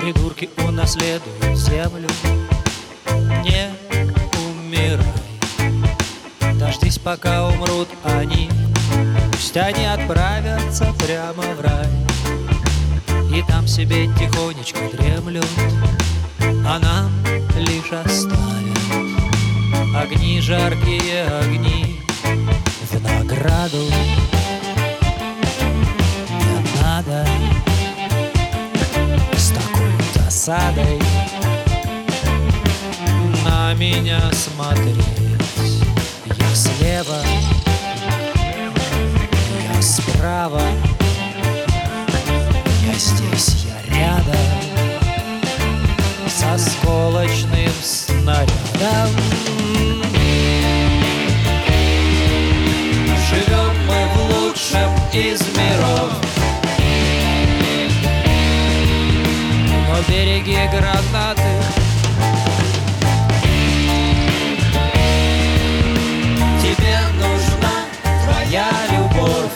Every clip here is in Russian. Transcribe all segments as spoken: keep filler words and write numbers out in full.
Придурки унаследуют землю. Не умирай, дождись, пока умрут они. Пусть они отправятся прямо в рай и там себе тихонечко дремлют, а нам лишь оставят огни, жаркие огни в награду. Не надо с такой досадой на меня смотреть. Я слева, я справа, я здесь, я рядом с осколочным снарядом. Живем мы в лучшем из миров, но береги гранаты. Тебе нужна твоя любовь,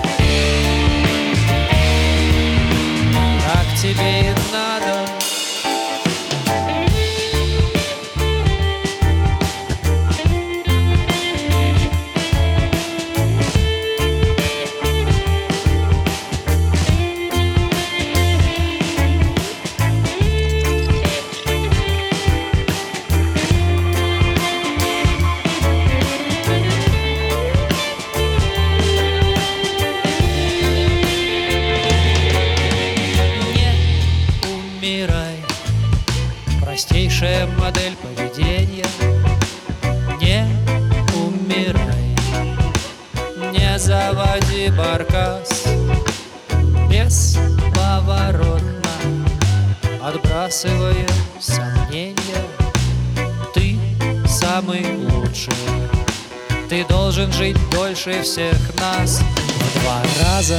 так тебе и надо. Простейшая модель поведения. Не умирай, не заводи баркас бесповоротно, отбрасывая сомнения. Ты самый лучший, ты должен жить дольше всех нас. В два раза,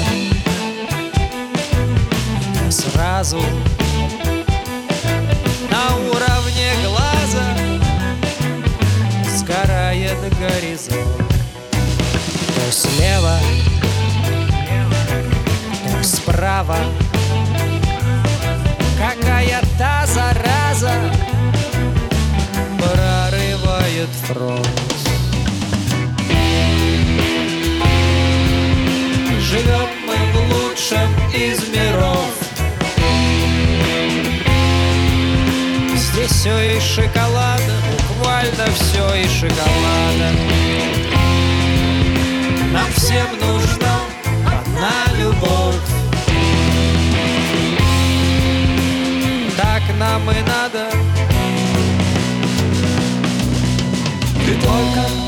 не сразу, на уровне глаза сгорает горизонт. То слева, то справа, какая-то зараза прорывает фронт. Живем мы в лучшем из миров, здесь все из шоколада, буквально все из шоколада. Нам всем нужна одна любовь, так нам и надо. Ты только